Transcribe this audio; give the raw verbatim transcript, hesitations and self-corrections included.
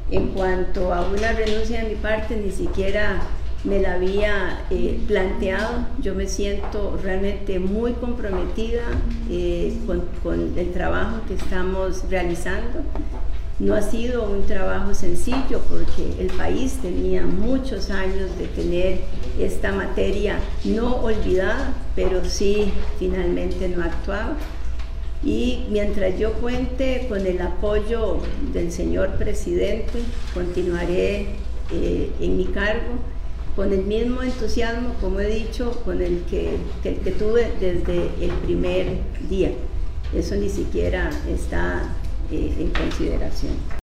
En cuanto a una renuncia de mi parte, ni siquiera me la había eh, planteado. Yo me siento realmente muy comprometida eh, con, con el trabajo que estamos realizando. No ha sido un trabajo sencillo porque el país tenía muchos años de tener esta materia no olvidada, pero sí finalmente no actuaba. Y mientras yo cuente con el apoyo del señor presidente, continuaré eh, en mi cargo con el mismo entusiasmo, como he dicho, con el que, que, que tuve desde el primer día. Eso ni siquiera está eh, en consideración.